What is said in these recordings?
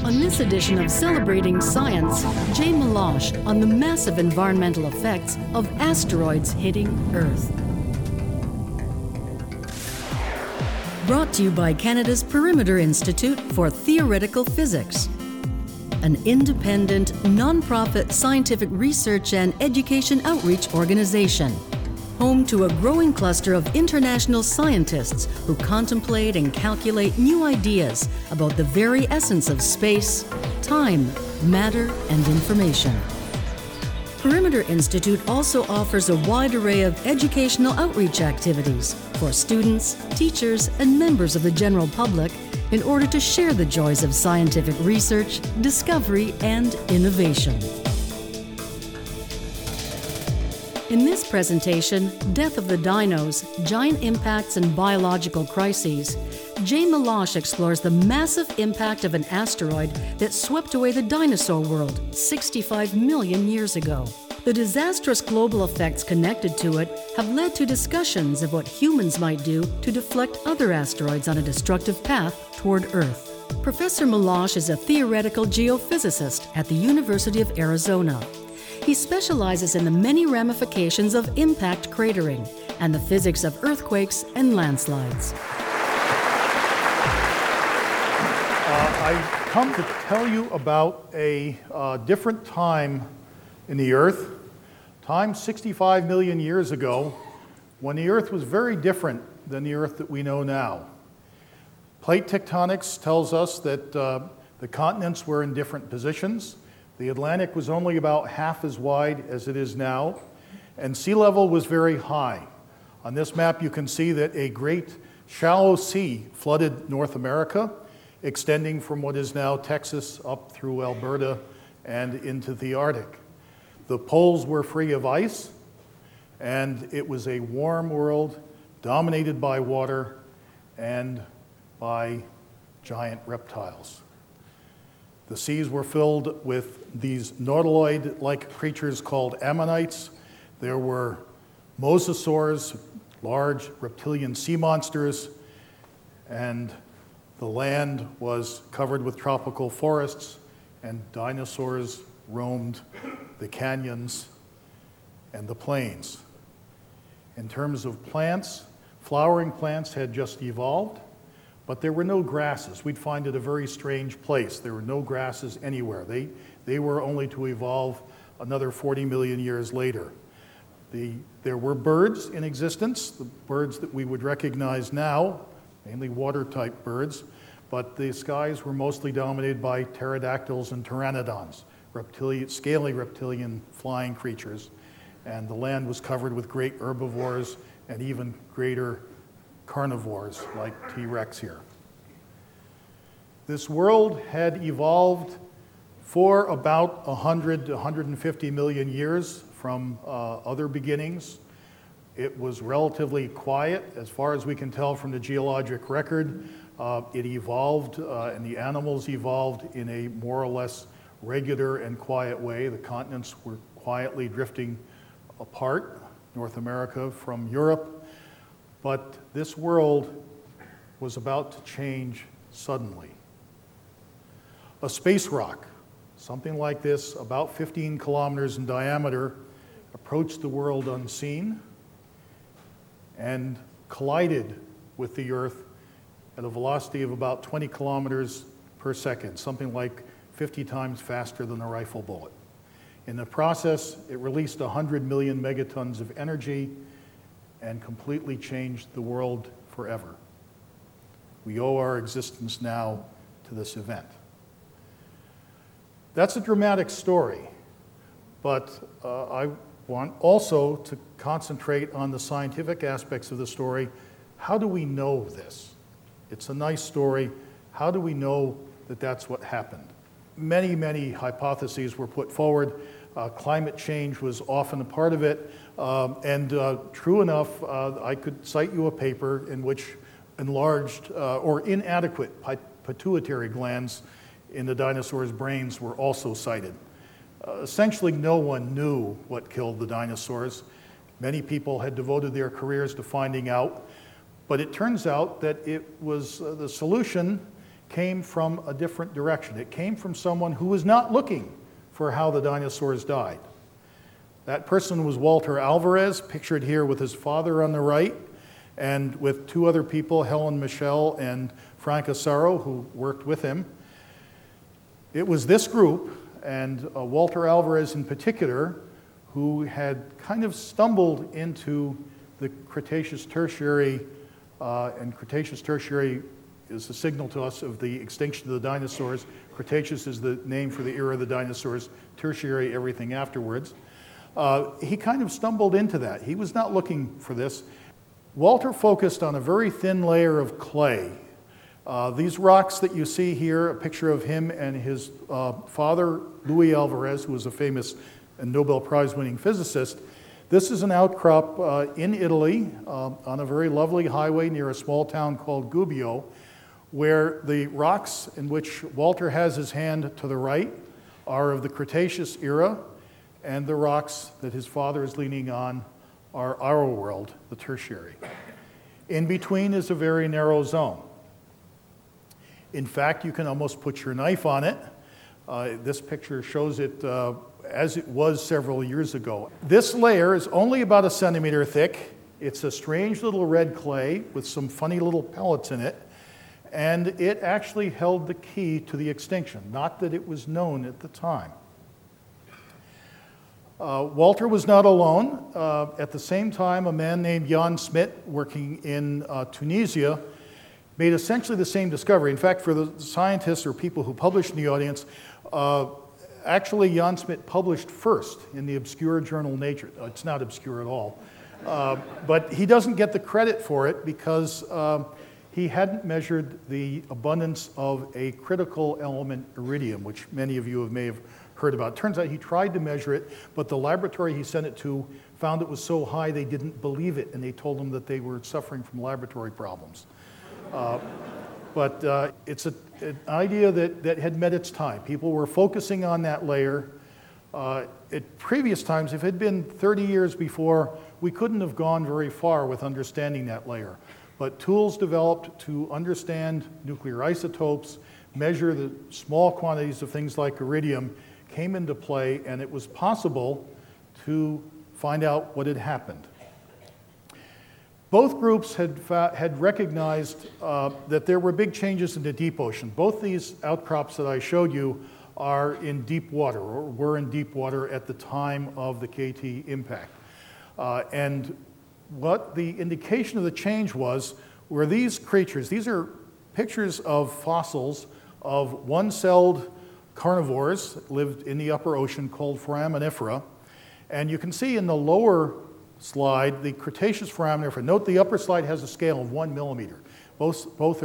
On this edition of Celebrating Science, Jay Milosh on the massive environmental effects of asteroids hitting Earth. Brought to you by Canada's Perimeter Institute for Theoretical Physics, an independent, non-profit scientific research and education outreach organization, home to a growing cluster of international scientists who contemplate and calculate new ideas about the very essence of space, time, matter, and information. Perimeter Institute also offers a wide array of educational outreach activities for students, teachers, and members of the general public in order to share the joys of scientific research, discovery, and innovation. In this presentation, Death of the Dinos, Giant Impacts and Biological Crises, Jay Milosh explores the massive impact of an asteroid that swept away the dinosaur world 65 million years ago. The disastrous global effects connected to it have led to discussions of what humans might do to deflect other asteroids on a destructive path toward Earth. Professor Milosh is a theoretical geophysicist at the University of Arizona. He specializes in the many ramifications of impact cratering and the physics of earthquakes and landslides. I come to tell you about a different time in the Earth, time 65 million years ago, when the Earth was very different than the Earth that we know now. Plate tectonics tells us that the continents were in different positions. The Atlantic was only about half as wide as it is now, and sea level was very high. On this map, you can see that a great shallow sea flooded North America, extending from what is now Texas up through Alberta and into the Arctic. The poles were free of ice, and it was a warm world dominated by water and by giant reptiles. The seas were filled with these nautiloid-like creatures called ammonites. There were mosasaurs, large reptilian sea monsters, and the land was covered with tropical forests, and dinosaurs roamed the canyons and the plains. In terms of plants, flowering plants had just evolved, but there were no grasses. We'd find it a very strange place. There were no grasses anywhere. They were only to evolve another 40 million years later. There were birds in existence, the birds that we would recognize now, mainly water-type birds, but the skies were mostly dominated by pterodactyls and pteranodons, scaly reptilian flying creatures, and the land was covered with great herbivores and even greater carnivores like T-Rex here. This world had evolved for about 100 to 150 million years from other beginnings. It was relatively quiet, as far as we can tell from the geologic record. It evolved, and the animals evolved in a more or less regular and quiet way. The continents were quietly drifting apart, North America from Europe. But this world was about to change suddenly. A space rock, something like this, about 15 kilometers in diameter, approached the world unseen and collided with the Earth at a velocity of about 20 kilometers per second, something like 50 times faster than a rifle bullet. In the process, it released 100 million megatons of energy and completely changed the world forever. We owe our existence now to this event. That's a dramatic story, but I want also to concentrate on the scientific aspects of the story. How do we know this? It's a nice story. How do we know that that's what happened? Many, many hypotheses were put forward. Climate change was often a part of it. True enough, I could cite you a paper in which enlarged or inadequate pituitary glands in the dinosaurs' brains were also cited. Essentially, no one knew what killed the dinosaurs. Many people had devoted their careers to finding out, but it turns out that it was the solution came from a different direction. It came from someone who was not looking for how the dinosaurs died. That person was Walter Alvarez, pictured here with his father on the right, and with two other people, Helen Michel and Frank Asaro, who worked with him. It was this group, and Walter Alvarez in particular, who had kind of stumbled into the Cretaceous Tertiary, and Cretaceous Tertiary is a signal to us of the extinction of the dinosaurs. Cretaceous is the name for the era of the dinosaurs, Tertiary, everything afterwards. He kind of stumbled into that. He was not looking for this. Walter focused on a very thin layer of clay. These rocks that you see here, a picture of him and his father, Luis Alvarez, who was a famous and Nobel Prize-winning physicist. This is an outcrop in Italy on a very lovely highway near a small town called Gubbio, where the rocks in which Walter has his hand to the right are of the Cretaceous era, and the rocks that his father is leaning on are our world, the Tertiary. In between is a very narrow zone. In fact, you can almost put your knife on it. This picture shows it as it was several years ago. This layer is only about 1 centimeter thick. It's a strange little red clay with some funny little pellets in it. And it actually held the key to the extinction, not that it was known at the time. Walter was not alone. At the same time, a man named Jan Smit, working in Tunisia, made essentially the same discovery. In fact, for the scientists or people who published in the audience, actually Jan Smit published first in the obscure journal Nature. It's not obscure at all. But he doesn't get the credit for it because he hadn't measured the abundance of a critical element, iridium, which many of you may have heard about. Turns out he tried to measure it, but the laboratory he sent it to found it was so high they didn't believe it, and they told him that they were suffering from laboratory problems. But it's an idea that had met its time. People were focusing on that layer. At previous times, if it had been 30 years before, we couldn't have gone very far with understanding that layer. But tools developed to understand nuclear isotopes, measure the small quantities of things like iridium, came into play, and it was possible to find out what had happened. Both groups had recognized that there were big changes in the deep ocean. Both these outcrops that I showed you are in deep water, or were in deep water at the time of the KT impact. And what the indication of the change was were these creatures. These are pictures of fossils of one-celled carnivores that lived in the upper ocean called foraminifera. And you can see in the lower slide the Cretaceous foraminifera. Note the upper slide has a scale of 1 millimeter. Both slides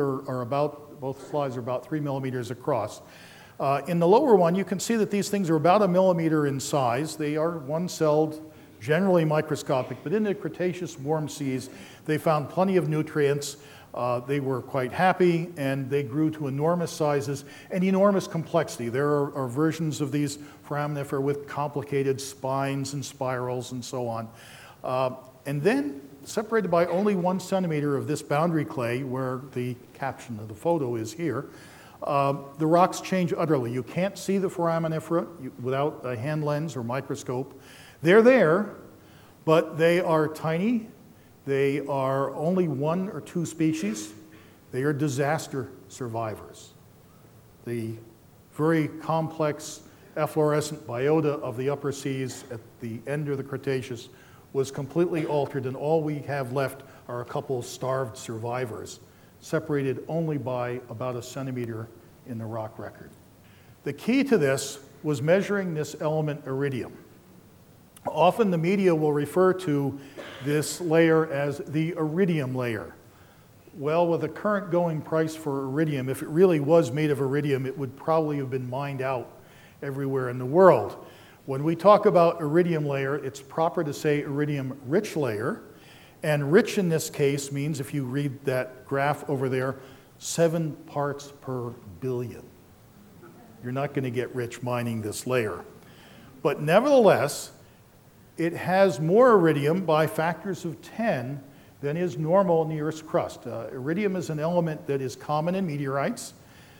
are about 3 millimeters across. In the lower one, you can see that these things are about 1 millimeter in size. They are one-celled, generally microscopic, but in the Cretaceous warm seas, they found plenty of nutrients. They were quite happy, and they grew to enormous sizes and enormous complexity. There are versions of these foraminifera with complicated spines and spirals and so on. And then, separated by only 1 centimeter of this boundary clay, where the caption of the photo is here, the rocks change utterly. You can't see the foraminifera without a hand lens or microscope. They're there, but they are tiny. They are only 1 or 2 species. They are disaster survivors. The very complex efflorescent biota of the upper seas at the end of the Cretaceous was completely altered, and all we have left are a couple of starved survivors, separated only by about 1 centimeter in the rock record. The key to this was measuring this element iridium. Often the media will refer to this layer as the iridium layer. Well, with the current going price for iridium, if it really was made of iridium, it would probably have been mined out everywhere in the world. When we talk about iridium layer, it's proper to say iridium rich layer. And rich in this case means, if you read that graph over there, 7 parts per billion. You're not going to get rich mining this layer. But nevertheless, it has more iridium by factors of 10 than is normal in the Earth's crust. Iridium is an element that is common in meteorites.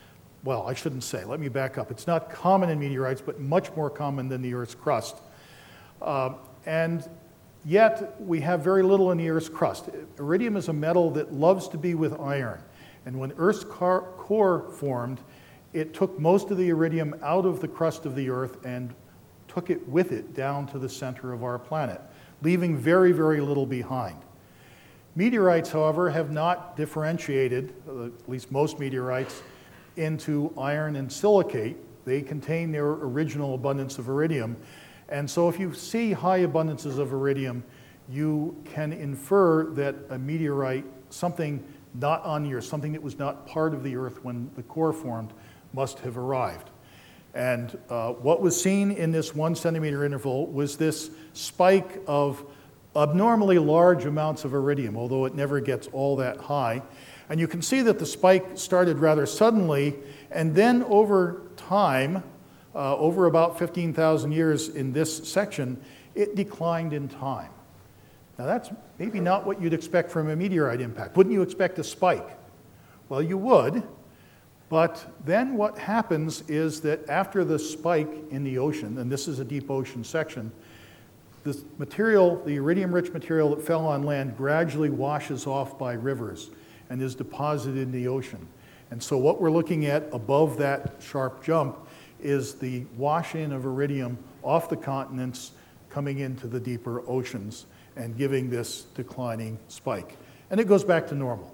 well, I shouldn't say, let me back up. It's not common in meteorites, but much more common than the Earth's crust. And yet, we have very little in the Earth's crust. Iridium is a metal that loves to be with iron. And when Earth's core formed, it took most of the iridium out of the crust of the Earth and took it with it down to the center of our planet, leaving very, very little behind. Meteorites, however, have not differentiated, at least most meteorites, into iron and silicate. They contain their original abundance of iridium. And so if you see high abundances of iridium, you can infer that a meteorite, something not on the Earth, something that was not part of the Earth when the core formed, must have arrived. And what was seen in this 1 centimeter interval was this spike of abnormally large amounts of iridium, although it never gets all that high. And you can see that the spike started rather suddenly, and then over time, over about 15,000 years in this section, it declined in time. Now that's maybe not what you'd expect from a meteorite impact. Wouldn't you expect a spike? Well, you would, but then what happens is that after the spike in the ocean, and this is a deep ocean section, this material, the iridium-rich material that fell on land, gradually washes off by rivers and is deposited in the ocean. And so what we're looking at above that sharp jump is the wash-in of iridium off the continents coming into the deeper oceans and giving this declining spike. And it goes back to normal.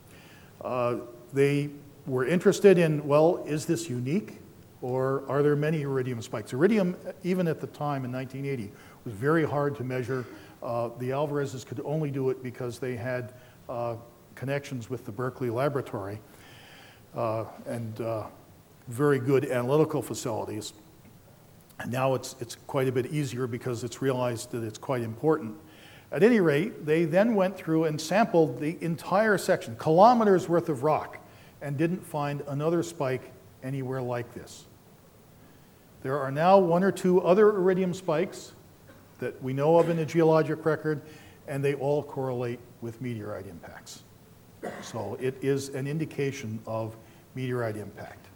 They were interested in, well, is this unique, or are there many iridium spikes? Iridium, even at the time in 1980, was very hard to measure. The Alvarezes could only do it because they had connections with the Berkeley Laboratory and very good analytical facilities. And now it's quite a bit easier because it's realized that it's quite important. At any rate, they then went through and sampled the entire section, kilometers worth of rock, and didn't find another spike anywhere like this. There are now 1 or 2 other iridium spikes that we know of in the geologic record, and they all correlate with meteorite impacts. So it is an indication of meteorite impact.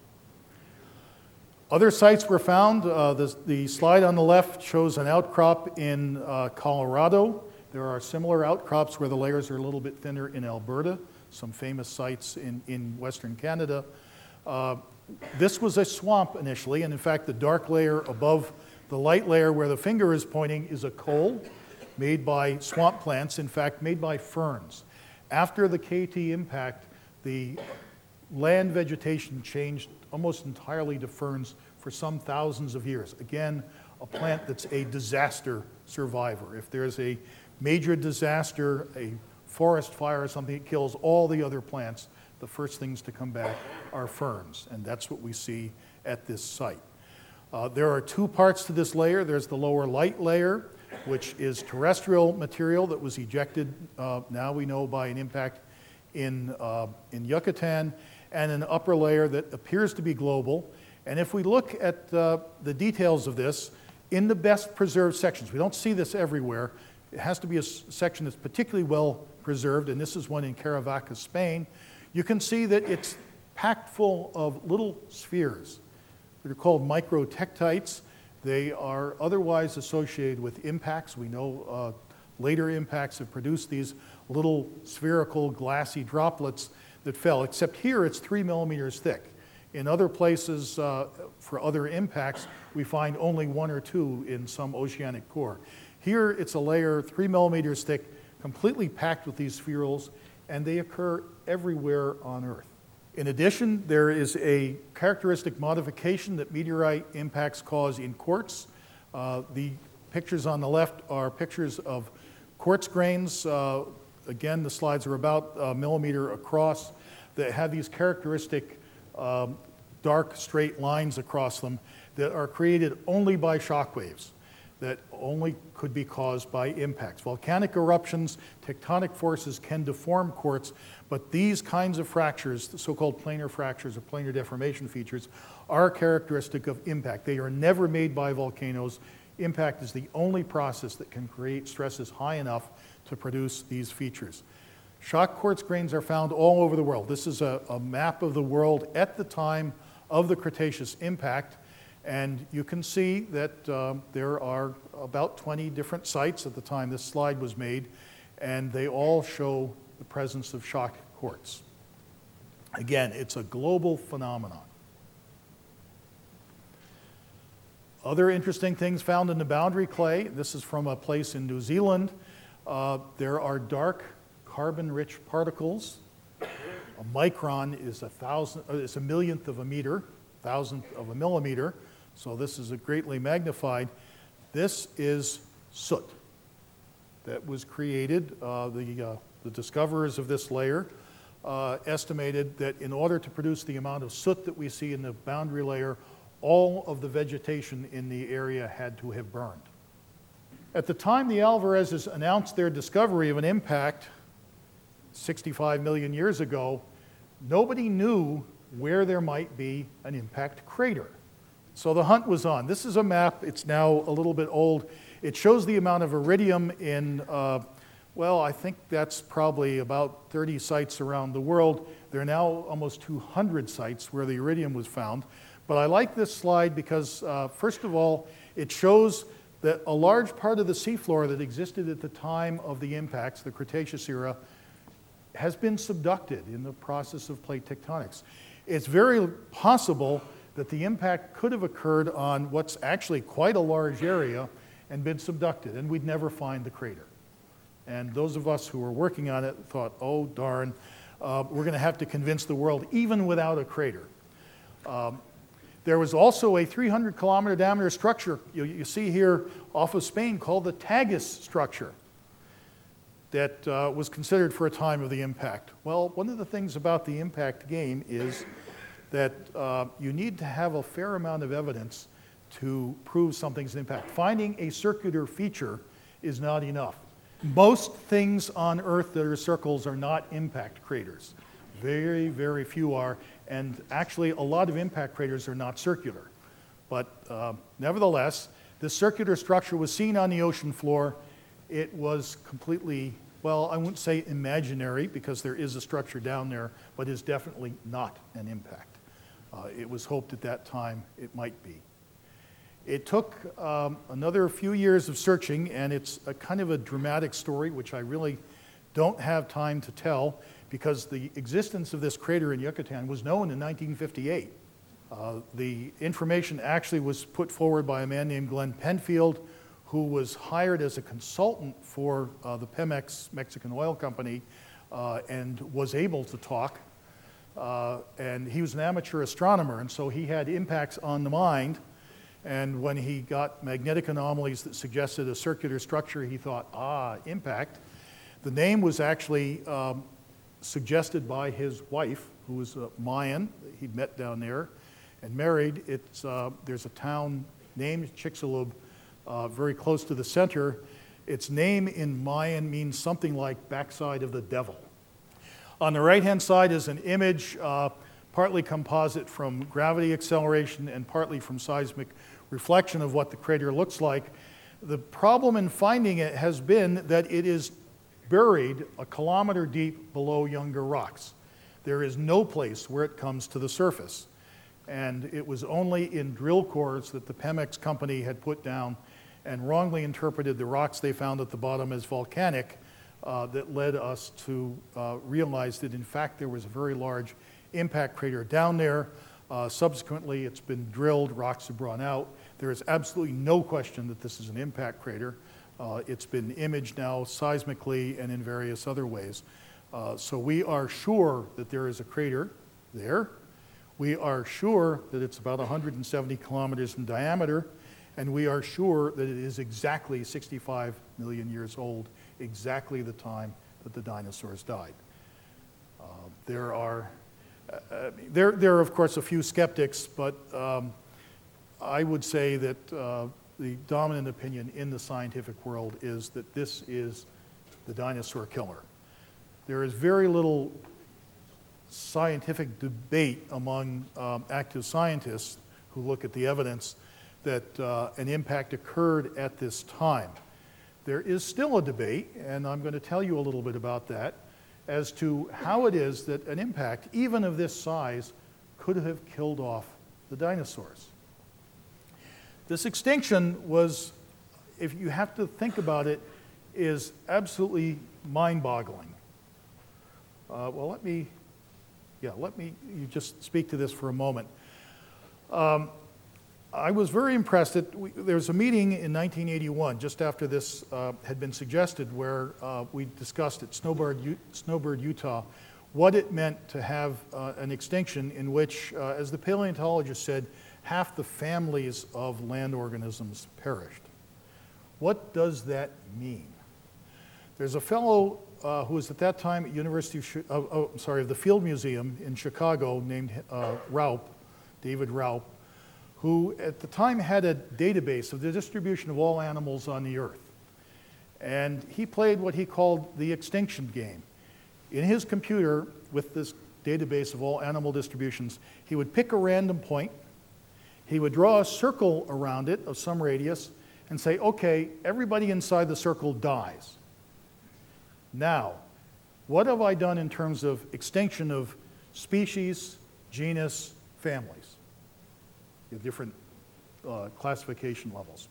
Other sites were found. The slide on the left shows an outcrop in Colorado. There are similar outcrops where the layers are a little bit thinner in Alberta, some famous sites in Western Canada. This was a swamp initially, and in fact the dark layer above the light layer where the finger is pointing is a col made by swamp plants, in fact made by ferns. After the KT impact, the land vegetation changed almost entirely to ferns for some thousands of years. Again, a plant that's a disaster survivor. If there's a major disaster, a forest fire or something, it kills all the other plants, the first things to come back are ferns, and that's what we see at this site. There are 2 parts to this layer. There's the lower light layer, which is terrestrial material that was ejected, now we know, by an impact in Yucatan, and an upper layer that appears to be global. And if we look at the details of this, in the best preserved sections, we don't see this everywhere, it has to be a section that's particularly well preserved, and this is one in Caravaca, Spain. You can see that it's packed full of little spheres. They're called microtectites. They are otherwise associated with impacts. We know later impacts have produced these little spherical glassy droplets that fell, except here it's 3 millimeters thick. In other places, for other impacts, we find only 1 or 2 in some oceanic core. Here it's a layer 3 millimeters thick, completely packed with these spherules, and they occur everywhere on Earth. In addition, there is a characteristic modification that meteorite impacts cause in quartz. The pictures on the left are pictures of quartz grains. Again, the slides are about a millimeter across that have these characteristic dark straight lines across them that are created only by shock waves, that only could be caused by impacts. Volcanic eruptions, tectonic forces can deform quartz, but these kinds of fractures, the so-called planar fractures or planar deformation features, are characteristic of impact. They are never made by volcanoes. Impact is the only process that can create stresses high enough to produce these features. Shock quartz grains are found all over the world. This is a map of the world at the time of the Cretaceous impact. And you can see that there are about 20 different sites at the time this slide was made, and they all show the presence of shock quartz. Again, it's a global phenomenon. Other interesting things found in the boundary clay. This is from a place in New Zealand. There are dark carbon-rich particles. A micron is a millionth of a meter, thousandth of a millimeter. So this is a greatly magnified. This is soot that was created. The discoverers of this layer estimated that in order to produce the amount of soot that we see in the boundary layer, all of the vegetation in the area had to have burned. At the time the Alvarezes announced their discovery of an impact 65 million years ago, nobody knew where there might be an impact crater. So the hunt was on. This is a map. It's now a little bit old. It shows the amount of iridium in, well, I think that's probably about 30 sites around the world. There are now almost 200 sites where the iridium was found. But I like this slide because, first of all, it shows that a large part of the seafloor that existed at the time of the impacts, the Cretaceous era, has been subducted in the process of plate tectonics. It's very possible that the impact could have occurred on what's actually quite a large area and been subducted, and we'd never find the crater. And those of us who were working on it thought, oh darn, we're going to have to convince the world even without a crater. There was also a 300-kilometer diameter structure you see here off of Spain called the Tagus structure that was considered for a time of the impact. Well, one of the things about the impact game is that you need to have a fair amount of evidence to prove something's an impact. Finding a circular feature is not enough. Most things on Earth that are circles are not impact craters. Very, very few are. And actually, a lot of impact craters are not circular. But nevertheless, this circular structure was seen on the ocean floor. It was completely, well, I wouldn't say imaginary because there is a structure down there, but is definitely not an impact. It was hoped at that time it might be. It took another few years of searching, and it's a kind of a dramatic story, which I really don't have time to tell, because the existence of this crater in Yucatan was known in 1958. The information actually was put forward by a man named Glenn Penfield, who was hired as a consultant for the Pemex Mexican oil company and was able to talk. And he was an amateur astronomer, and so he had impacts on the mind. And when he got magnetic anomalies that suggested a circular structure, he thought, impact. The name was actually suggested by his wife, who was a Mayan. He'd met down there and married. There's a town named Chicxulub very close to the center. Its name in Mayan means something like backside of the devil. On the right-hand side is an image, partly composite from gravity acceleration and partly from seismic reflection of what the crater looks like. The problem in finding it has been that it is buried a kilometer deep below younger rocks. There is no place where it comes to the surface. And it was only in drill cores that the Pemex company had put down and wrongly interpreted the rocks they found at the bottom as volcanic that led us to realize that in fact there was a very large impact crater down there. Subsequently, it's been drilled, rocks have brought out. There is absolutely no question that this is an impact crater. It's been imaged now seismically and in various other ways. So we are sure that there is a crater there. We are sure that it's about 170 kilometers in diameter, and we are sure that it is exactly 65 million years old, exactly the time that the dinosaurs died. There are of course a few skeptics, but I would say that the dominant opinion in the scientific world is that this is the dinosaur killer. There is very little scientific debate among active scientists who look at the evidence that an impact occurred at this time. There is still a debate, and I'm going to tell you a little bit about that, as to how it is that an impact, even of this size, could have killed off the dinosaurs. This extinction was, if you have to think about it, is absolutely mind-boggling. Well, let me you just speak to this for a moment. I was very impressed that there was a meeting in 1981, just after this had been suggested, where we discussed at Snowbird, Utah, what it meant to have an extinction in which, as the paleontologist said, half the families of land organisms perished. What does that mean? There's a fellow who was at that time at the Field Museum in Chicago named David Raup, who at the time had a database of the distribution of all animals on the earth. And he played what he called the extinction game. In his computer, with this database of all animal distributions, he would pick a random point, he would draw a circle around it of some radius, and say, okay, everybody inside the circle dies. Now, what have I done in terms of extinction of species, genus, families? The different classification levels.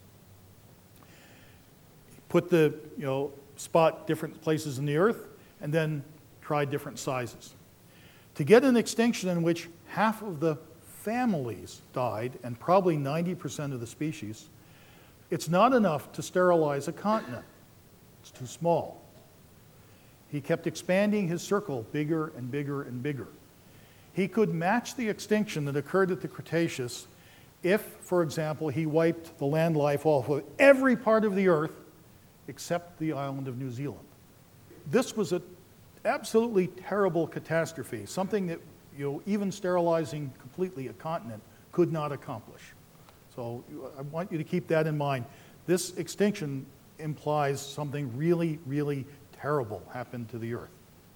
Put spot different places in the earth, and then try different sizes. To get an extinction in which half of the families died, and probably 90% of the species, it's not enough to sterilize a continent. It's too small. He kept expanding his circle bigger and bigger and bigger. He could match the extinction that occurred at the Cretaceous if, for example, he wiped the land life off of every part of the earth except the island of New Zealand. This was an absolutely terrible catastrophe, something that even sterilizing completely a continent could not accomplish. So I want you to keep that in mind. This extinction implies something really, really terrible happened to the earth.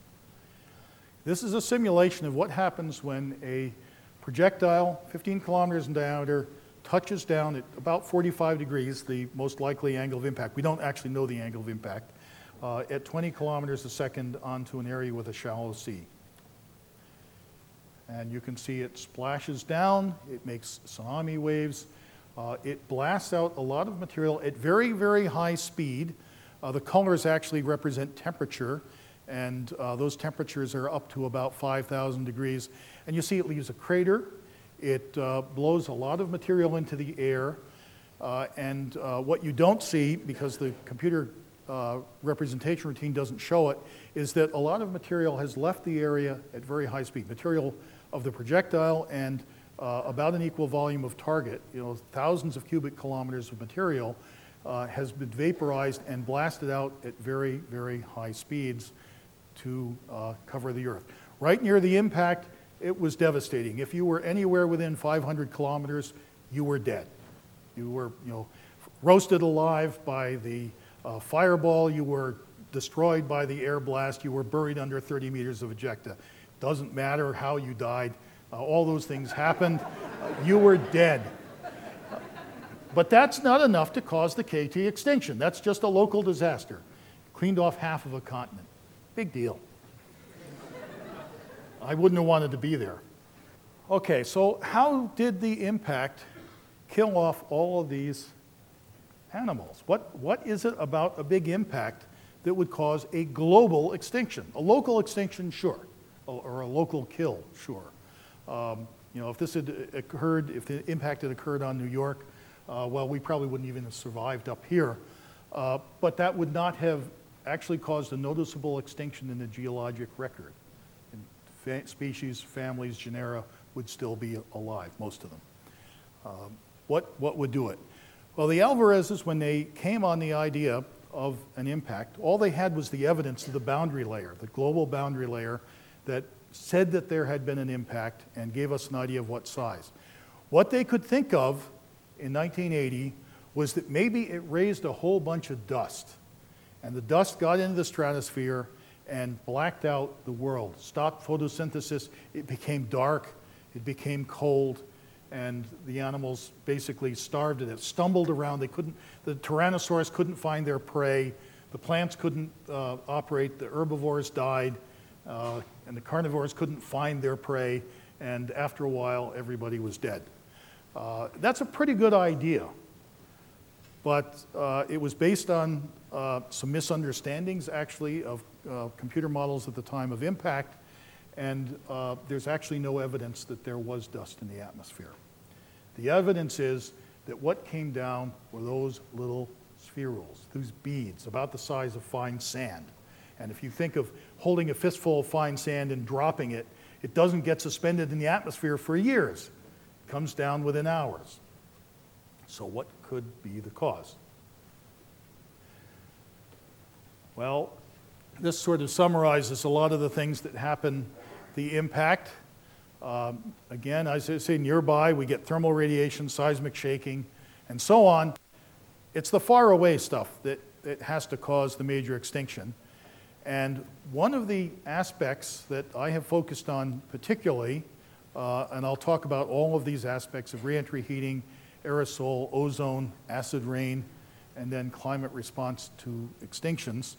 This is a simulation of what happens when a projectile, 15 kilometers in diameter, touches down at about 45 degrees, the most likely angle of impact. We don't actually know the angle of impact, at 20 kilometers a second onto an area with a shallow sea. And you can see it splashes down, it makes tsunami waves, it blasts out a lot of material at very, very high speed. The colors actually represent temperature, and those temperatures are up to about 5,000 degrees. And you see it leaves a crater. It blows a lot of material into the air. And what you don't see, because the computer representation routine doesn't show it, is that a lot of material has left the area at very high speed. Material of the projectile and about an equal volume of target, thousands of cubic kilometers of material, has been vaporized and blasted out at very, very high speeds to cover the Earth. Right near the impact, it was devastating. If you were anywhere within 500 kilometers, you were dead. You were, roasted alive by the fireball. You were destroyed by the air blast. You were buried under 30 meters of ejecta. Doesn't matter how you died. All those things happened. You were dead. But that's not enough to cause the KT extinction. That's just a local disaster. Cleaned off half of a continent. Big deal. I wouldn't have wanted to be there. Okay, so how did the impact kill off all of these animals? What is it about a big impact that would cause a global extinction? A local extinction, sure, or a local kill, sure. If this had occurred, if the impact had occurred on New York, well, we probably wouldn't even have survived up here. But that would not have actually caused a noticeable extinction in the geologic record. And species, families, genera would still be alive, most of them. What would do it? Well, the Alvarezes, when they came on the idea of an impact, all they had was the evidence of the boundary layer, the global boundary layer that said that there had been an impact and gave us an idea of what size. What they could think of in 1980 was that maybe it raised a whole bunch of dust, and the dust got into the stratosphere and blacked out the world, stopped photosynthesis, it became dark, it became cold, and the animals basically starved to death, stumbled around. The Tyrannosaurus couldn't find their prey, the plants couldn't operate, the herbivores died, and the carnivores couldn't find their prey, and after a while, everybody was dead. That's a pretty good idea, but it was based on some misunderstandings, actually, of computer models at the time of impact, and there's actually no evidence that there was dust in the atmosphere. The evidence is that what came down were those little spherules, those beads about the size of fine sand. And if you think of holding a fistful of fine sand and dropping it, it doesn't get suspended in the atmosphere for years. It comes down within hours. So what could be the cause? Well, this sort of summarizes a lot of the things that happen, the impact. Again, as I say, nearby, we get thermal radiation, seismic shaking, and so on. It's the far away stuff that has to cause the major extinction. And one of the aspects that I have focused on particularly, and I'll talk about all of these aspects of reentry heating, aerosol, ozone, acid rain, and then climate response to extinctions.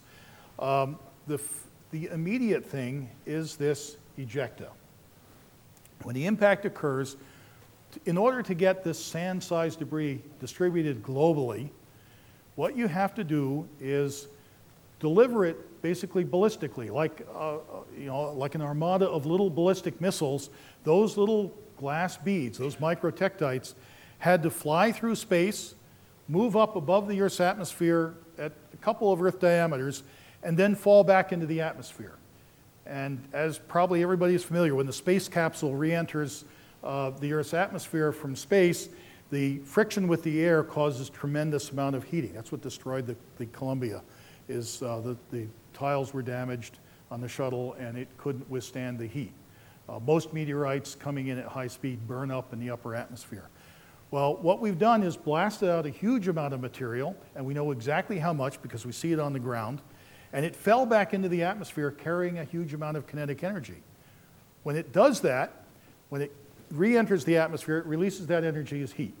The immediate thing is this ejecta. When the impact occurs, in order to get this sand-sized debris distributed globally, what you have to do is deliver it basically ballistically, like an armada of little ballistic missiles. Those little glass beads, those microtectites, had to fly through space, move up above the Earth's atmosphere at a couple of Earth diameters, and then fall back into the atmosphere. And as probably everybody is familiar, when the space capsule re-enters the Earth's atmosphere from space, the friction with the air causes tremendous amount of heating. That's what destroyed the Columbia, is the tiles were damaged on the shuttle and it couldn't withstand the heat. Most meteorites coming in at high speed burn up in the upper atmosphere. Well, what we've done is blasted out a huge amount of material, and we know exactly how much because we see it on the ground, and it fell back into the atmosphere carrying a huge amount of kinetic energy. When it does that, when it re-enters the atmosphere, it releases that energy as heat.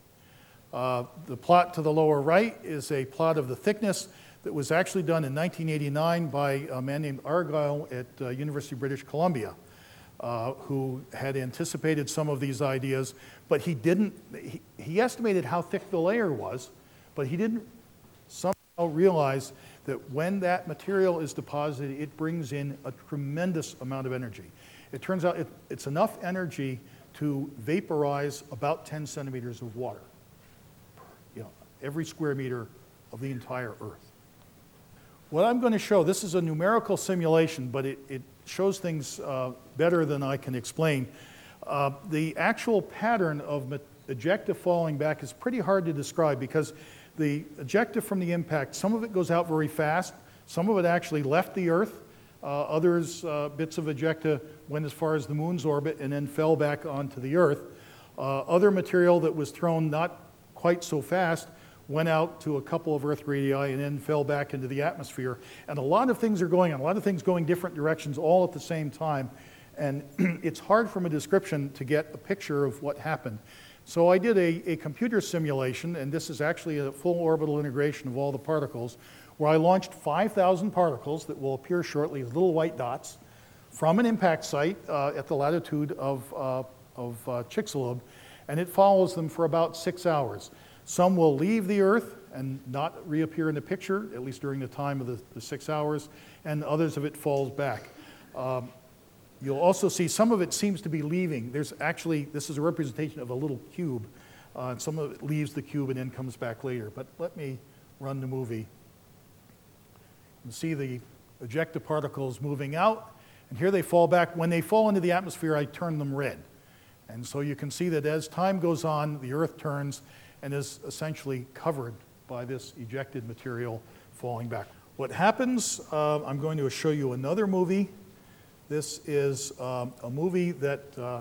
The plot to the lower right is a plot of the thickness that was actually done in 1989 by a man named Argyle at University of British Columbia, who had anticipated some of these ideas, but he didn't, he estimated how thick the layer was, but he didn't somehow realize that when that material is deposited, it brings in a tremendous amount of energy. It turns out it's enough energy to vaporize about 10 centimeters of water, every square meter of the entire Earth. What I'm going to show, this is a numerical simulation, but it shows things better than I can explain. The actual pattern of ejecta falling back is pretty hard to describe because the ejecta from the impact, some of it goes out very fast, some of it actually left the Earth, others, bits of ejecta went as far as the moon's orbit and then fell back onto the Earth. Other material that was thrown not quite so fast went out to a couple of Earth radii and then fell back into the atmosphere. And a lot of things are going on, a lot of things going different directions all at the same time. And it's hard from a description to get a picture of what happened. So I did a computer simulation, and this is actually a full orbital integration of all the particles, where I launched 5,000 particles that will appear shortly as little white dots from an impact site at the latitude of Chicxulub, and it follows them for about 6 hours. Some will leave the Earth and not reappear in the picture, at least during the time of the 6 hours, and others of it falls back. You'll also see some of it seems to be leaving. There's actually, this is a representation of a little cube. And some of it leaves the cube and then comes back later. But let me run the movie. You can see the ejecta particles moving out, and here they fall back. When they fall into the atmosphere, I turn them red. And so you can see that as time goes on, the Earth turns and is essentially covered by this ejected material falling back. What happens, I'm going to show you another movie. This is a movie that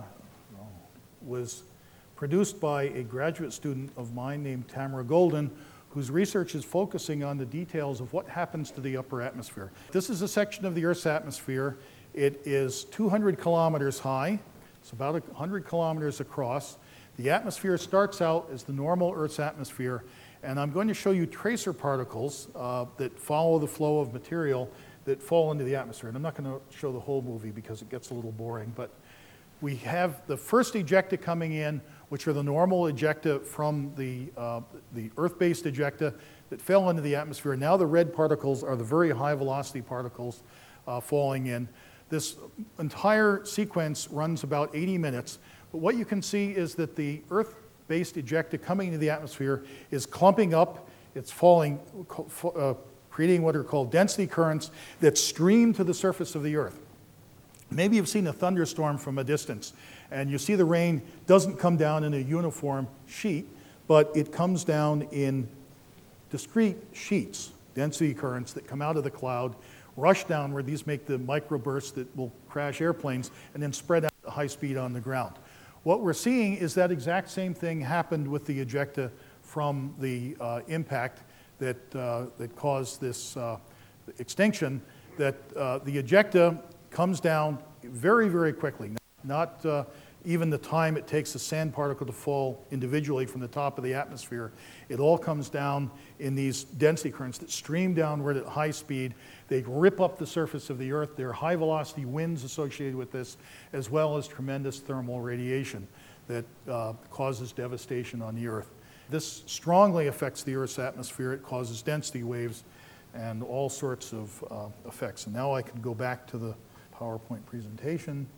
was produced by a graduate student of mine named Tamara Golden, whose research is focusing on the details of what happens to the upper atmosphere. This is a section of the Earth's atmosphere. It is 200 kilometers high. It's about 100 kilometers across. The atmosphere starts out as the normal Earth's atmosphere, and I'm going to show you tracer particles that follow the flow of material that fall into the atmosphere. And I'm not going to show the whole movie because it gets a little boring, but We have the first ejecta coming in, which are the normal ejecta from the Earth-based ejecta that fell into the atmosphere. Now the red particles are the very high velocity particles falling in. This entire sequence runs about 80 minutes. But what you can see is that the Earth-based ejecta coming into the atmosphere is clumping up. It's falling, creating what are called density currents that stream to the surface of the Earth. Maybe you've seen a thunderstorm from a distance, and you see the rain doesn't come down in a uniform sheet, but it comes down in discrete sheets, density currents that come out of the cloud, rush downward. These make the microbursts that will crash airplanes and then spread out at high speed on the ground. What we're seeing is that exact same thing happened with the ejecta from the impact that caused this extinction, that the ejecta comes down very, very quickly. Not even the time it takes a sand particle to fall individually from the top of the atmosphere. It all comes down in these density currents that stream downward at high speed. They rip up the surface of the Earth. There are high velocity winds associated with this, as well as tremendous thermal radiation that causes devastation on the Earth. This strongly affects the Earth's atmosphere. It causes density waves and all sorts of effects. And now I can go back to the PowerPoint presentation,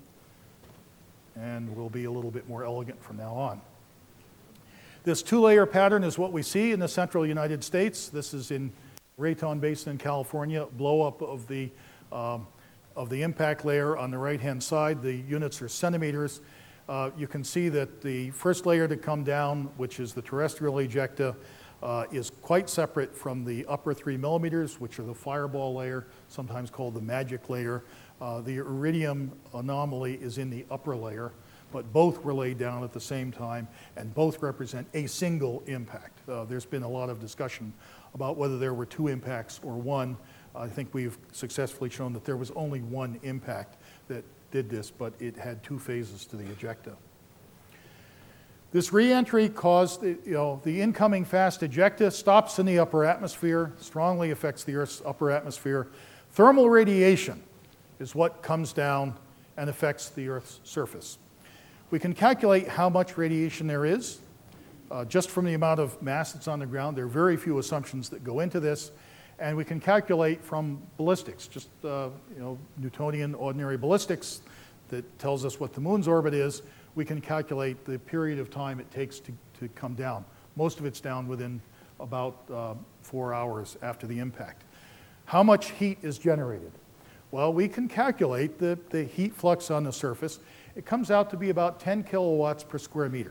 and we'll be a little bit more elegant from now on. This two-layer pattern is what we see in the central United States. This is in Raton Basin in California, blow-up of the impact layer on the right-hand side. The units are centimeters. You can see that the first layer to come down, which is the terrestrial ejecta, is quite separate from the upper 3 millimeters, which are the fireball layer, sometimes called the magic layer. The iridium anomaly is in the upper layer, but both were laid down at the same time, and both represent a single impact. There's been a lot of discussion about whether there were two impacts or one. I think we've successfully shown that there was only one impact that did this, but it had two phases to the ejecta. This re-entry caused, the incoming fast ejecta stops in the upper atmosphere, strongly affects the Earth's upper atmosphere. Thermal radiation is what comes down and affects the Earth's surface. We can calculate how much radiation there is just from the amount of mass that's on the ground. There are very few assumptions that go into this, and we can calculate from ballistics, just Newtonian ordinary ballistics that tells us what the moon's orbit is. We can calculate the period of time it takes to come down. Most of it's down within about 4 hours after the impact. How much heat is generated? Well, we can calculate the heat flux on the surface. It comes out to be about 10 kilowatts per square meter.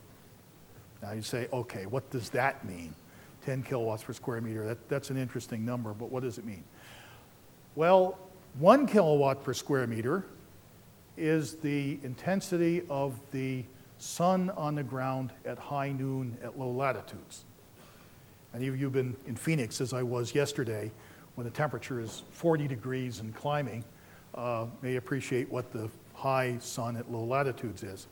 Now you say, okay, what does that mean? 10 kilowatts per square meter, that's an interesting number, but what does it mean? Well, 1 kilowatt per square meter is the intensity of the sun on the ground at high noon at low latitudes. Any of you have been in Phoenix, as I was yesterday, when the temperature is 40 degrees and climbing, may appreciate what the high sun at low latitudes is.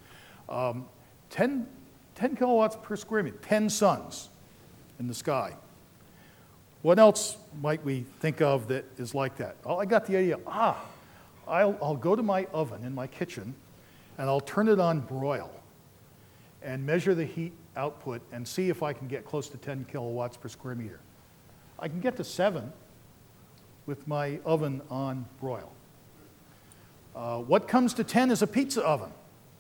10 kilowatts per square meter, 10 suns in the sky. What else might we think of that is like that? Oh, I got the idea. I'll go to my oven in my kitchen and I'll turn it on broil and measure the heat output and see if I can get close to 10 kilowatts per square meter. I can get to 7 with my oven on broil. What comes to 10 is a pizza oven.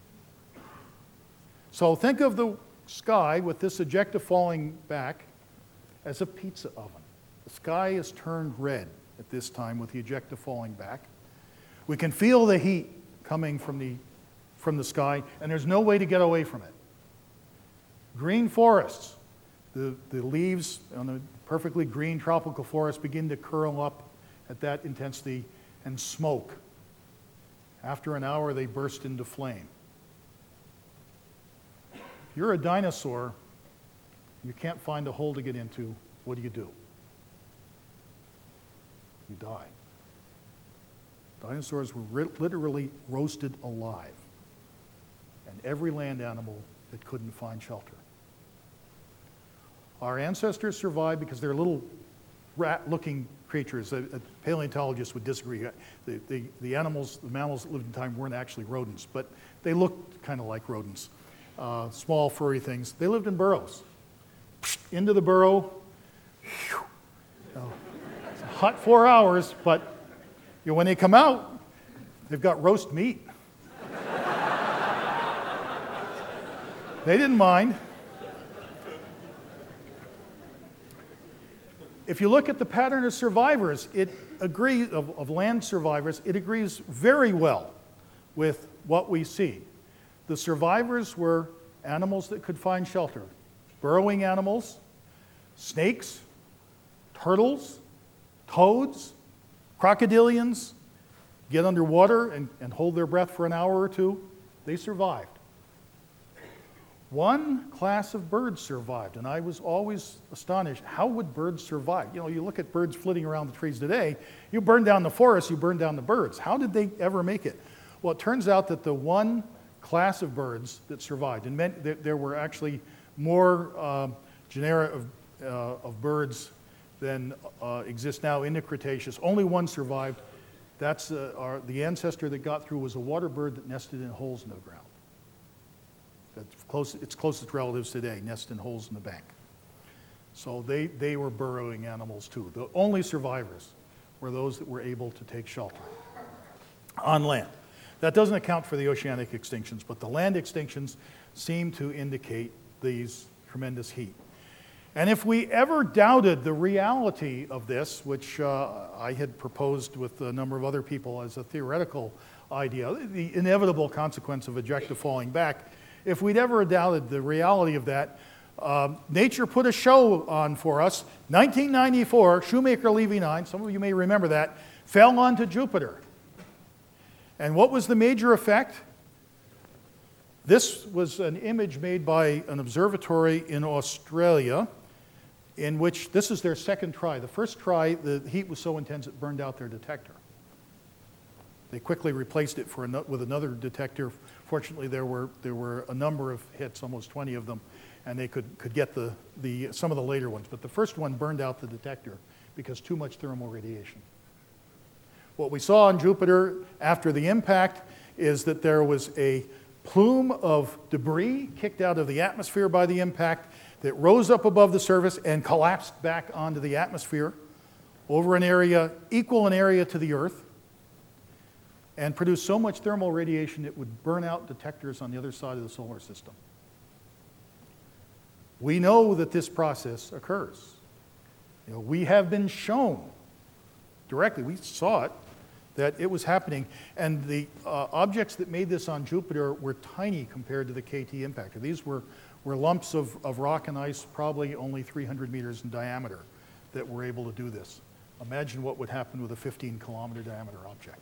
So think of the sky with this ejecta falling back as a pizza oven. The sky is turned red at this time with the ejecta falling back. We can feel the heat coming from the sky, and there's no way to get away from it. Green forests, the leaves on the perfectly green tropical forest begin to curl up at that intensity and smoke. After an hour, they burst into flame. If you're a dinosaur, you can't find a hole to get into, what do? You die. Dinosaurs were literally roasted alive, and every land animal that couldn't find shelter. Our ancestors survived because they're little rat-looking creatures. A paleontologist would disagree. The animals, the mammals that lived in time weren't actually rodents, but they looked kind of like rodents. Small, furry things. They lived in burrows. Into the burrow. It's a hot 4 hours, but when they come out, they've got roast meat. They didn't mind. If you look at the pattern of survivors, it agrees, of land survivors, it agrees very well with what we see. The survivors were animals that could find shelter. Burrowing animals, snakes, turtles, toads, crocodilians, get underwater and hold their breath for an hour or two. They survived. One class of birds survived, and I was always astonished. How would birds survive? You look at birds flitting around the trees today. You burn down the forest, you burn down the birds. How did they ever make it? Well, it turns out that the one class of birds that survived, and there were actually more genera of birds than exist now in the Cretaceous. Only one survived. That's the ancestor that got through was a water bird that nested in holes in the ground. Its closest relatives today nest in holes in the bank. So they were burrowing animals too. The only survivors were those that were able to take shelter on land. That doesn't account for the oceanic extinctions, but the land extinctions seem to indicate these tremendous heat. And if we ever doubted the reality of this, which I had proposed with a number of other people as a theoretical idea, the inevitable consequence of ejecta falling back, if we'd ever doubted the reality of that, nature put a show on for us. 1994, Shoemaker Levy 9, some of you may remember that, fell onto Jupiter. And what was the major effect? This was an image made by an observatory in Australia, in which this is their second try. The first try, the heat was so intense it burned out their detector. They quickly replaced it with another detector. Fortunately, there were a number of hits, almost 20 of them, and they could get some of the later ones. But the first one burned out the detector because too much thermal radiation. What we saw on Jupiter after the impact is that there was a plume of debris kicked out of the atmosphere by the impact that rose up above the surface and collapsed back onto the atmosphere over an area equal in area to the Earth, and produced so much thermal radiation it would burn out detectors on the other side of the solar system. We know that this process occurs. We have been shown directly, we saw it, that it was happening. And the objects that made this on Jupiter were tiny compared to the KT impactor. These were lumps of rock and ice, probably only 300 meters in diameter, that were able to do this. Imagine what would happen with a 15-kilometer diameter object.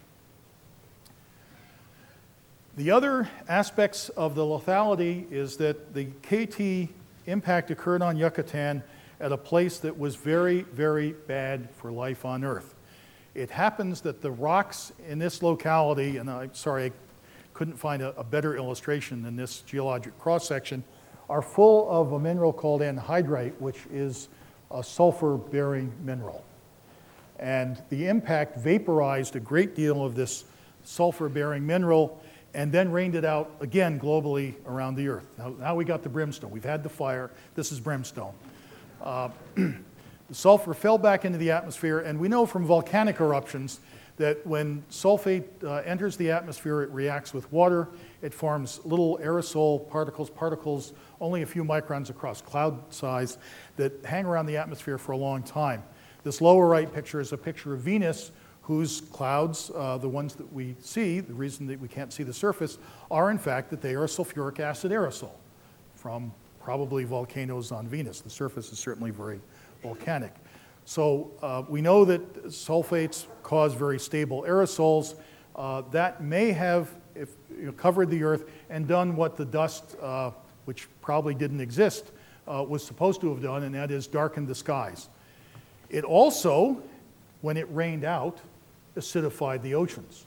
The other aspects of the lethality is that the KT impact occurred on Yucatan at a place that was very, very bad for life on Earth. It happens that the rocks in this locality, and I'm sorry I couldn't find a better illustration than this geologic cross-section, are full of a mineral called anhydrite, which is a sulfur-bearing mineral. And the impact vaporized a great deal of this sulfur-bearing mineral and then rained it out again globally around the Earth. Now we got the brimstone. We've had the fire. This is brimstone. The sulfur fell back into the atmosphere, and we know from volcanic eruptions that when sulfate enters the atmosphere, it reacts with water. It forms little aerosol particles only a few microns across, cloud size, that hang around the atmosphere for a long time. This lower right picture is a picture of Venus, whose clouds, the ones that we see, the reason that we can't see the surface, are in fact that they are a sulfuric acid aerosol from probably volcanoes on Venus. The surface is certainly very volcanic. So we know that sulfates cause very stable aerosols. That may have covered the Earth and done what the dust, which probably didn't exist, was supposed to have done, and that is darkened the skies. It also, when it rained out, acidified the oceans.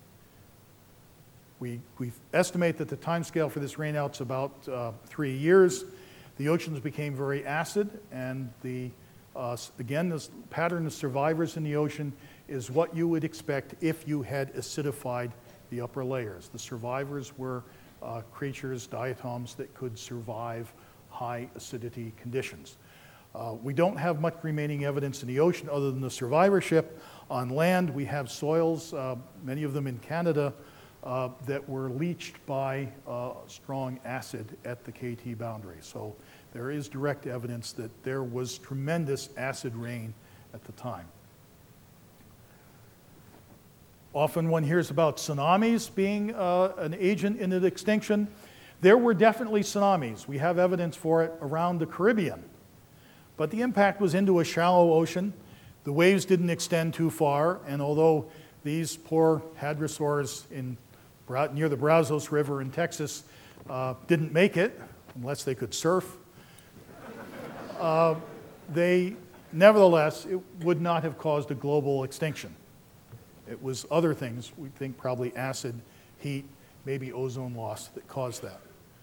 We estimate that the time scale for this rainout is about 3 years. The oceans became very acid, and the Again, this pattern of survivors in the ocean is what you would expect if you had acidified the upper layers. The survivors were creatures, diatoms, that could survive high acidity conditions. We don't have much remaining evidence in the ocean other than the survivorship. On land, we have soils, many of them in Canada, that were leached by strong acid at the KT boundary. So there is direct evidence that there was tremendous acid rain at the time. Often one hears about tsunamis being an agent in the extinction. There were definitely tsunamis. We have evidence for it around the Caribbean. But the impact was into a shallow ocean. The waves didn't extend too far, and although these poor hadrosaurs near the Brazos River in Texas didn't make it, unless they could surf, nevertheless, it would not have caused a global extinction. It was other things, we think probably acid, heat, maybe ozone loss that caused that.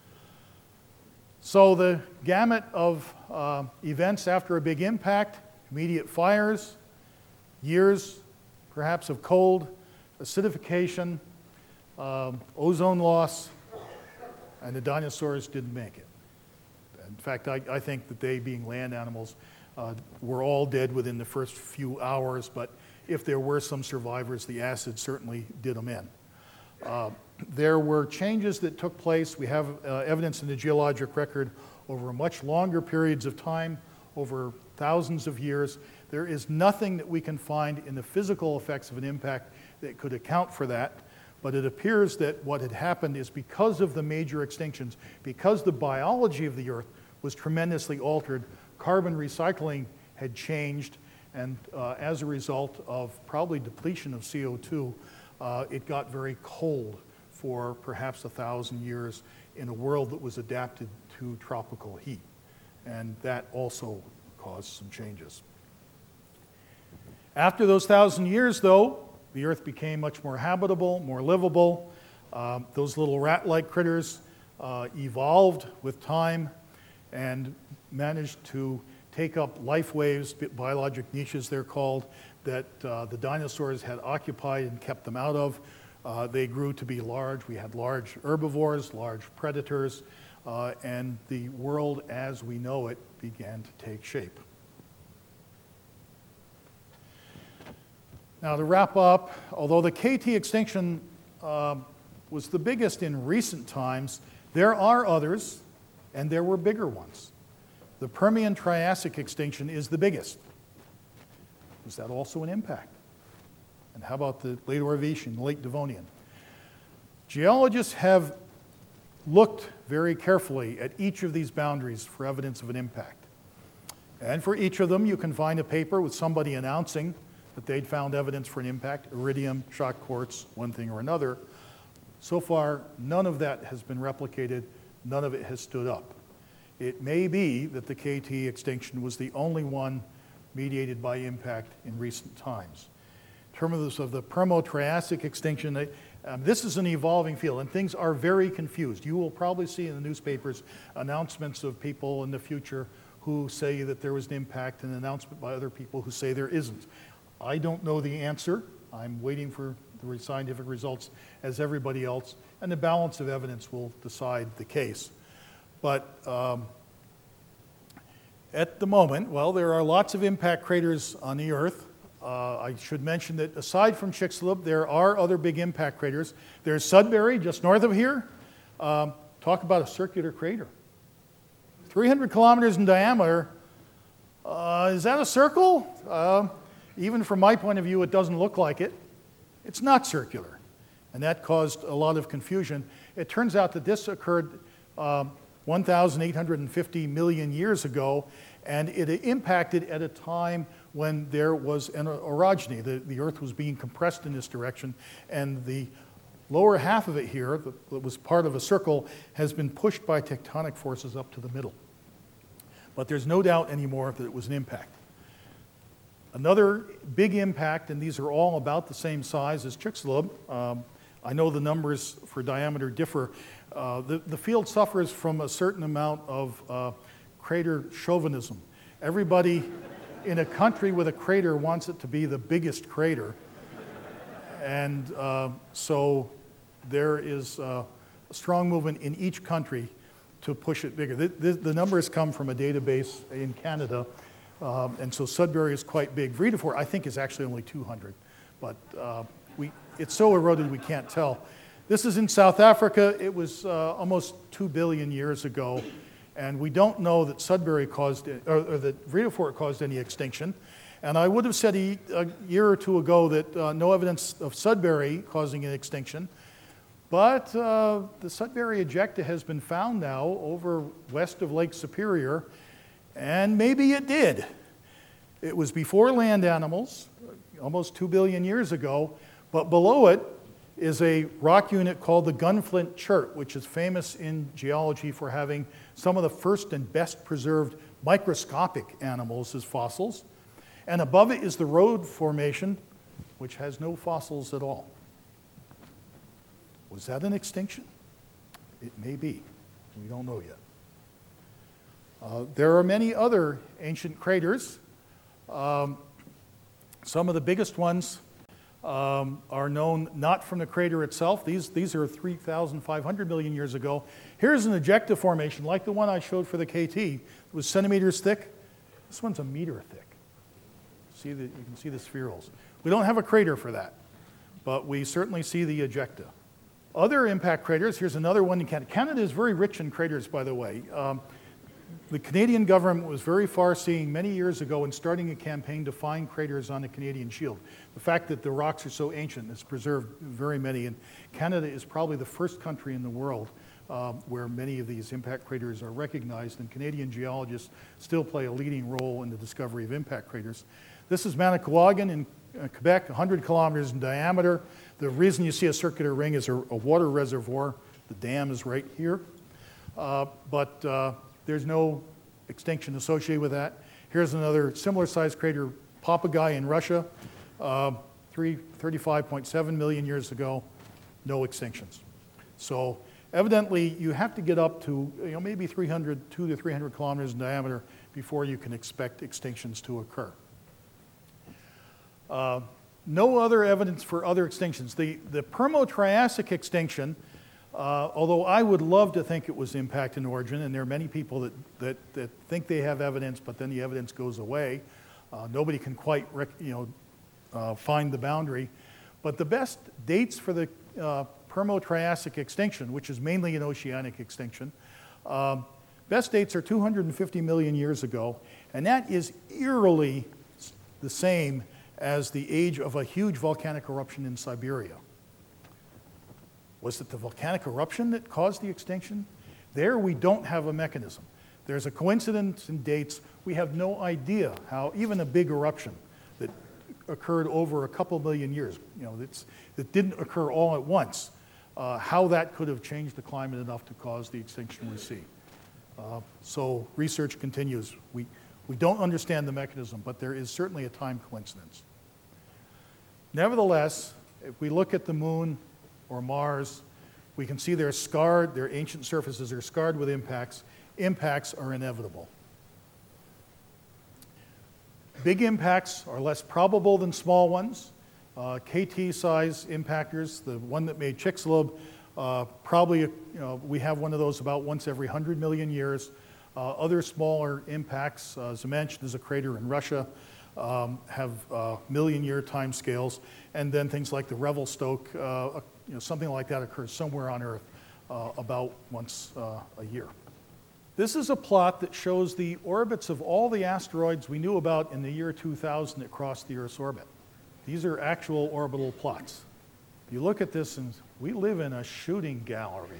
So the gamut of events after a big impact, immediate fires, years perhaps of cold, acidification, ozone loss, and the dinosaurs didn't make it. In fact, I think that they, being land animals, were all dead within the first few hours, but if there were some survivors, the acid certainly did them in. There were changes that took place. We have evidence in the geologic record over much longer periods of time, over thousands of years. There is nothing that we can find in the physical effects of an impact that could account for that, but it appears that what had happened is because of the major extinctions, because the biology of the Earth was tremendously altered, carbon recycling had changed, and as a result of probably depletion of CO2, it got very cold for perhaps 1,000 years in a world that was adapted to tropical heat. And that also caused some changes. After those 1,000 years, though, the Earth became much more habitable, more livable. Those little rat-like critters evolved with time and managed to take up life waves, biologic niches they're called, that the dinosaurs had occupied and kept them out of. They grew to be large. We had large herbivores, large predators, and the world as we know it began to take shape. Now to wrap up, although the KT extinction was the biggest in recent times, there are others, and there were bigger ones. The Permian-Triassic extinction is the biggest. Was that also an impact? And how about the late Ordovician, late Devonian? Geologists have looked very carefully at each of these boundaries for evidence of an impact. And for each of them, you can find a paper with somebody announcing that they'd found evidence for an impact, iridium, shock quartz, one thing or another. So far, none of that has been replicated. None of it has stood up. It may be that the KT extinction was the only one mediated by impact in recent times. In terms of the Permo-Triassic extinction, this is an evolving field, and things are very confused. You will probably see in the newspapers announcements of people in the future who say that there was an impact, and an announcement by other people who say there isn't. I don't know the answer. I'm waiting for the scientific results as everybody else, and the balance of evidence will decide the case. But at the moment, well, there are lots of impact craters on the Earth. I should mention that aside from Chicxulub, there are other big impact craters. There's Sudbury, just north of here. Talk about a circular crater. 300 kilometers in diameter. Is that a circle? Even from my point of view, it doesn't look like it. It's not circular. And that caused a lot of confusion. It turns out that this occurred 1,850 million years ago, and it impacted at a time when there was an orogeny. The Earth was being compressed in this direction, and the lower half of it here, that was part of a circle, has been pushed by tectonic forces up to the middle. But there's no doubt anymore that it was an impact. Another big impact, and these are all about the same size as Chicxulub. I know the numbers for diameter differ. The field suffers from a certain amount of crater chauvinism. Everybody in a country with a crater wants it to be the biggest crater. And so there is a strong movement in each country to push it bigger. The numbers come from a database in Canada, and so Sudbury is quite big. Vredefort, I think, is actually only 200, but it's so eroded we can't tell. This is in South Africa. It was almost 2 billion years ago, and we don't know that Sudbury caused, or that Vredefort caused any extinction. And I would have said a year or two ago that no evidence of Sudbury causing an extinction. But the Sudbury ejecta has been found now over west of Lake Superior, and maybe it did. It was before land animals, almost 2 billion years ago, but below it is a rock unit called the Gunflint Chert, which is famous in geology for having some of the first and best preserved microscopic animals as fossils. And above it is the Road Formation, which has no fossils at all. Was that an extinction? It may be. We don't know yet. There are many other ancient craters. Some of the biggest ones are known not from the crater itself. These are 3,500 million years ago. Here's an ejecta formation, like the one I showed for the KT. It was centimeters thick. This one's a meter thick. You can see the spherules. We don't have a crater for that, but we certainly see the ejecta. Other impact craters, here's another one in Canada. Canada is very rich in craters, by the way. The Canadian government was very far-seeing many years ago in starting a campaign to find craters on the Canadian Shield. The fact that the rocks are so ancient has preserved very many, and Canada is probably the first country in the world where many of these impact craters are recognized, and Canadian geologists still play a leading role in the discovery of impact craters. This is Manicouagan in Quebec, 100 kilometers in diameter. The reason you see a circular ring is a water reservoir. The dam is right here. But there's no extinction associated with that. Here's another similar sized crater, Papagai in Russia, 35.7 million years ago, no extinctions. So evidently you have to get up to maybe 200 to 300 kilometers in diameter before you can expect extinctions to occur. No other evidence for other extinctions. The Permo-Triassic extinction, although I would love to think it was impact in origin, and there are many people that think they have evidence, but then the evidence goes away. Nobody can quite find the boundary. But the best dates for the Permo-Triassic extinction, which is mainly an oceanic extinction, best dates are 250 million years ago, and that is eerily the same as the age of a huge volcanic eruption in Siberia. Was it the volcanic eruption that caused the extinction? There we don't have a mechanism. There's a coincidence in dates. We have no idea how even a big eruption that occurred over a couple million years, that didn't occur all at once, how that could have changed the climate enough to cause the extinction we see. So research continues. We don't understand the mechanism, but there is certainly a time coincidence. Nevertheless, if we look at the moon or Mars, we can see they're scarred, their ancient surfaces are scarred with impacts. Impacts are inevitable. Big impacts are less probable than small ones. KT-size impactors, the one that made Chicxulub, probably we have one of those about once every 100 million years. Other smaller impacts, as I mentioned, there's a crater in Russia, have million-year time scales, and then things like the Revelstoke, something like that occurs somewhere on Earth about once a year. This is a plot that shows the orbits of all the asteroids we knew about in the year 2000 that crossed the Earth's orbit. These are actual orbital plots. You look at this and we live in a shooting gallery.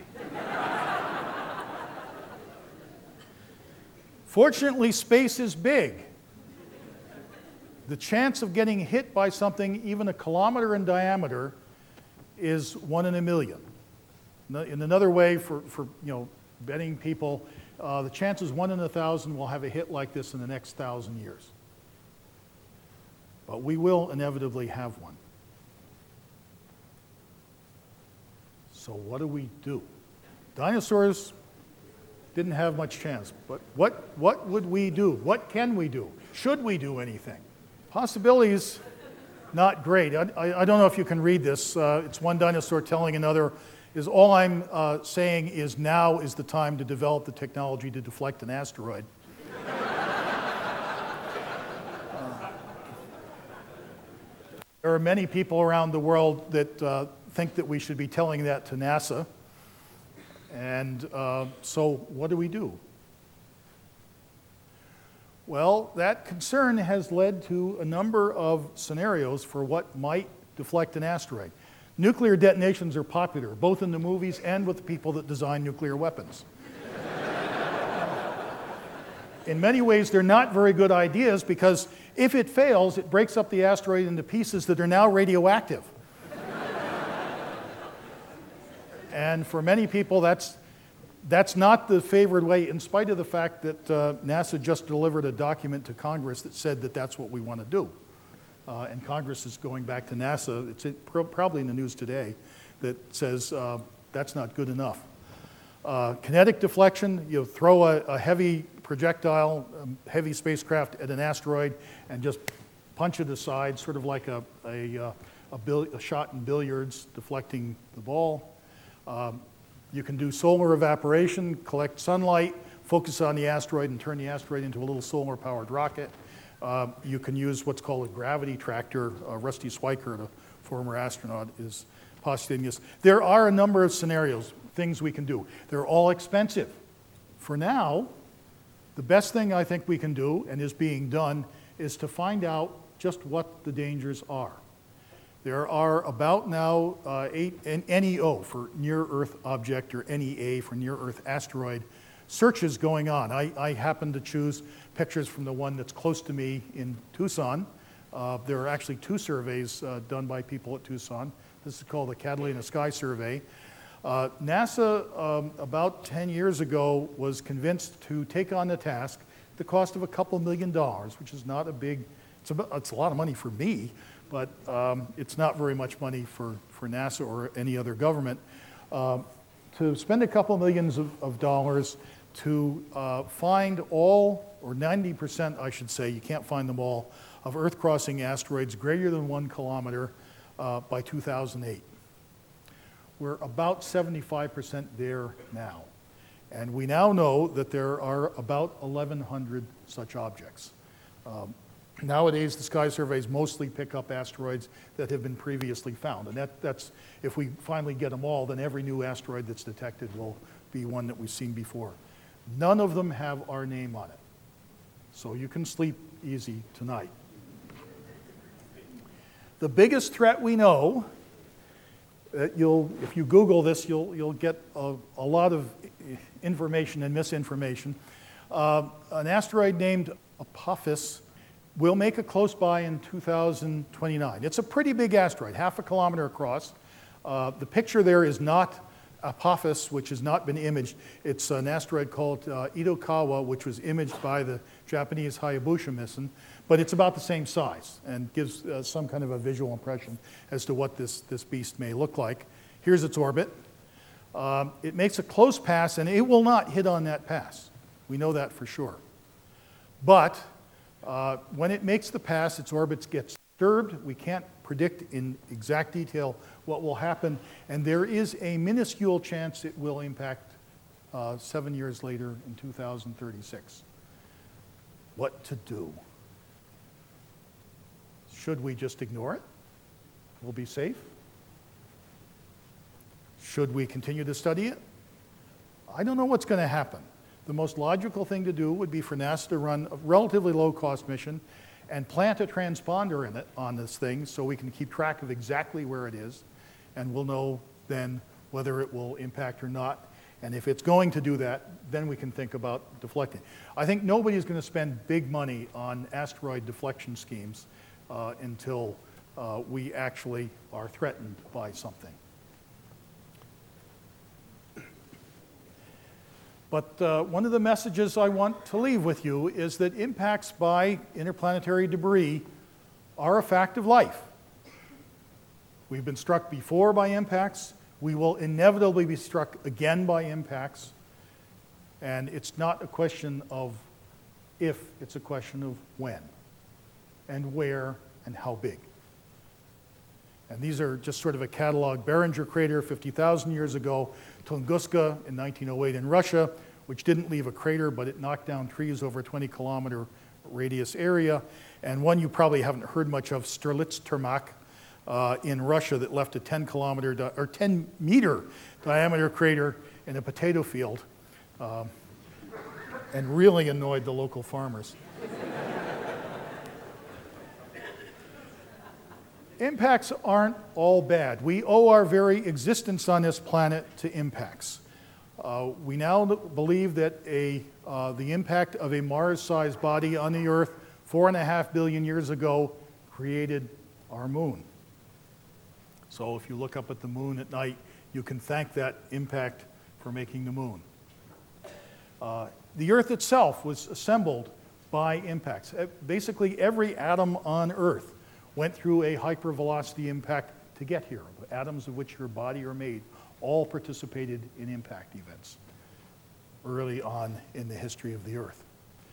Fortunately, space is big. The chance of getting hit by something even a kilometer in diameter is 1 in a million. In another way, for betting people, the chance is 1 in 1,000 we'll have a hit like this in the next 1,000 years. But we will inevitably have one. So what do we do? Dinosaurs Didn't have much chance. But what would we do? What can we do? Should we do anything? Possibilities, not great. I don't know if you can read this. It's one dinosaur telling another, is all I'm saying is now is the time to develop the technology to deflect an asteroid. There are many people around the world that think that we should be telling that to NASA. And so what do we do? Well, that concern has led to a number of scenarios for what might deflect an asteroid. Nuclear detonations are popular, both in the movies and with the people that design nuclear weapons. In many ways, they're not very good ideas because if it fails, it breaks up the asteroid into pieces that are now radioactive. And for many people, that's not the favored way, in spite of the fact that NASA just delivered a document to Congress that said that that's what we want to do. And Congress is going back to NASA. It's probably in the news today that says that's not good enough. Kinetic deflection, you throw a heavy projectile, heavy spacecraft at an asteroid and just punch it aside, sort of like a shot in billiards, deflecting the ball. You can do solar evaporation, collect sunlight, focus on the asteroid and turn the asteroid into a little solar-powered rocket. You can use what's called a gravity tractor. Rusty Schweickart, a former astronaut, is postulating this. There are a number of scenarios, things we can do. They're all expensive. For now, the best thing I think we can do, and is being done, is to find out just what the dangers are. There are about now 8 NEO for near-Earth object, or NEA for near-Earth asteroid searches going on. I happen to choose pictures from the one that's close to me in Tucson. There are actually 2 surveys done by people at Tucson. This is called the Catalina Sky Survey. NASA, about 10 years ago, was convinced to take on the task at the cost of a couple $1 million, which is not a big, it's a lot of money for me, but it's not very much money for NASA or any other government, to spend a couple millions of dollars to find all, or 90%, I should say, you can't find them all, of Earth-crossing asteroids greater than 1 kilometer by 2008. We're about 75% there now. And we now know that there are about 1,100 such objects. Nowadays, the sky surveys mostly pick up asteroids that have been previously found. And that's, if we finally get them all, then every new asteroid that's detected will be one that we've seen before. None of them have our name on it. So you can sleep easy tonight. The biggest threat we know, if you Google this, you'll get a lot of information and misinformation. An asteroid named Apophis will make it close by in 2029. It's a pretty big asteroid, 0.5 kilometer across. The picture there is not Apophis, which has not been imaged. It's an asteroid called Itokawa, which was imaged by the Japanese Hayabusa mission, but it's about the same size and gives some kind of a visual impression as to what this beast may look like. Here's its orbit. It makes a close pass, and it will not hit on that pass. We know that for sure. But when it makes the pass, its orbit gets disturbed. We can't predict in exact detail what will happen, and there is a minuscule chance it will impact 7 years later in 2036. What to do? Should we just ignore it? We'll be safe? Should we continue to study it? I don't know what's going to happen. The most logical thing to do would be for NASA to run a relatively low-cost mission and plant a transponder in it on this thing so we can keep track of exactly where it is, and we'll know then whether it will impact or not. And if it's going to do that, then we can think about deflecting. I think nobody's going to spend big money on asteroid deflection schemes until we actually are threatened by something. But one of the messages I want to leave with you is that impacts by interplanetary debris are a fact of life. We've been struck before by impacts. We will inevitably be struck again by impacts. And it's not a question of if, it's a question of when, and where, and how big. And these are just sort of a catalog. Barringer crater 50,000 years ago, Tunguska in 1908 in Russia, which didn't leave a crater, but it knocked down trees over a 20-kilometer radius area. And one you probably haven't heard much of, Strelitz-Termak in Russia, that left a 10-meter diameter crater in a potato field and really annoyed the local farmers. Impacts aren't all bad. We owe our very existence on this planet to impacts. We now believe that the impact of a Mars-sized body on the Earth 4.5 billion years ago created our moon. So if you look up at the moon at night, you can thank that impact for making the moon. The Earth itself was assembled by impacts. Basically, every atom on Earth went through a hypervelocity impact to get here. The atoms of which your body are made all participated in impact events early on in the history of the Earth.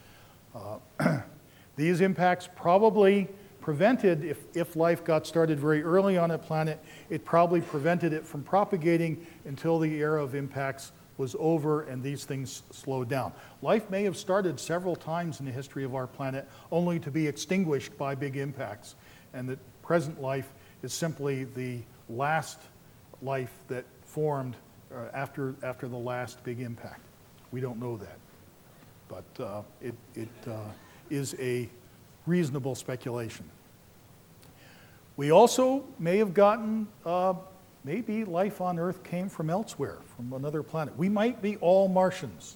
These impacts probably prevented, if life got started very early on a planet, it probably prevented it from propagating until the era of impacts was over and these things slowed down. Life may have started several times in the history of our planet only to be extinguished by big impacts, and that present life is simply the last life that formed after the last big impact. We don't know that, but it is a reasonable speculation. We also may have gotten, maybe life on Earth came from elsewhere, from another planet. We might be all Martians.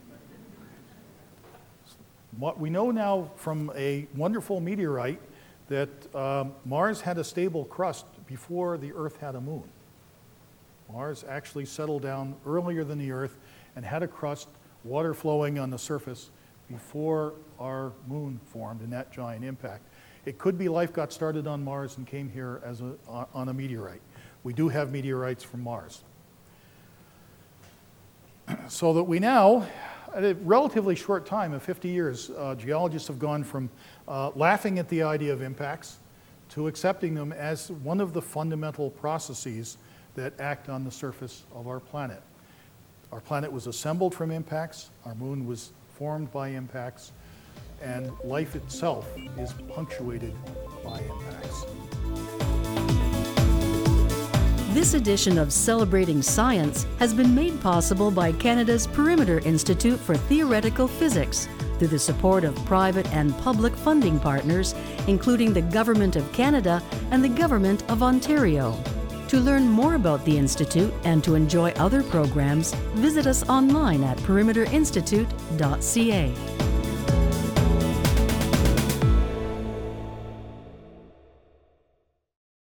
What we know now from a wonderful meteorite that Mars had a stable crust before the Earth had a moon. Mars actually settled down earlier than the Earth and had a crust, water flowing on the surface before our moon formed in that giant impact. It could be life got started on Mars and came here on a meteorite. We do have meteorites from Mars. So that we now, at a relatively short time of 50 years, geologists have gone from laughing at the idea of impacts to accepting them as one of the fundamental processes that act on the surface of our planet. Our planet was assembled from impacts, our moon was formed by impacts, and life itself is punctuated by impacts. This edition of Celebrating Science has been made possible by Canada's Perimeter Institute for Theoretical Physics through the support of private and public funding partners, including the Government of Canada and the Government of Ontario. To learn more about the Institute and to enjoy other programs, visit us online at perimeterinstitute.ca.